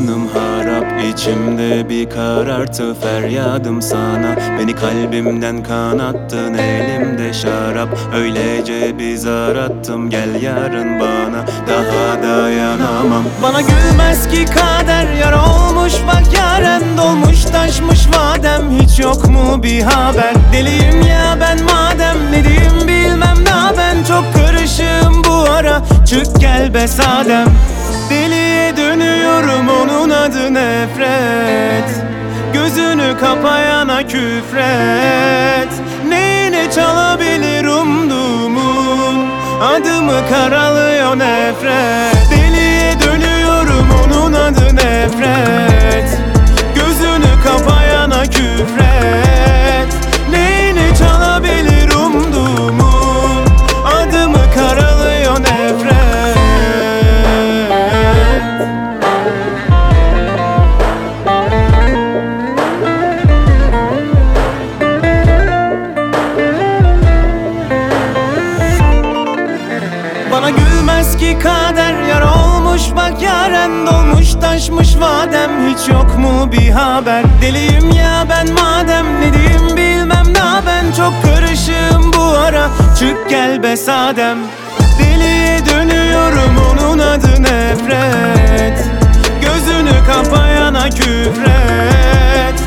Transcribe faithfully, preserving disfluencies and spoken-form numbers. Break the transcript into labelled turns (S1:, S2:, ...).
S1: Canım harap, içimde bir karartı feryadım sana. Beni kalbimden kanattın, elimde şarap. Öylece bir zar attım, gel yarın bana. Daha dayanamam. Bana gülmez ki kader, yar olmuş bak yaren. Dolmuş taşmış vadem, hiç yok mu bir haber? Deliyim ya ben madem, ne diyeyim bilmem daha. Ben çok karışığım bu ara, çık gel be sadem. Deliye dönüyorum, onun adı nefret. Gözünü kapayana küfret. Neyine çalabilir umduğumun, adımı karalıyor nefret. Deliye dönüyorum, onun adı nefret. Gözünü kapayana küfret. Neyine çalabilir umduğumun, adımı karalıyor nefret. Bana gülmez ki kader, yar olmuş bak yaren. Dolmuş taşmış vadem, hiç yok mu bir haber? Deliyim ya ben madem, ne diyeyim bilmem daha. Ben çok karışığım bu ara, çık gel be sadem. Deliye dönüyorum, onun adı nefret. Gözünü kapayana küfret.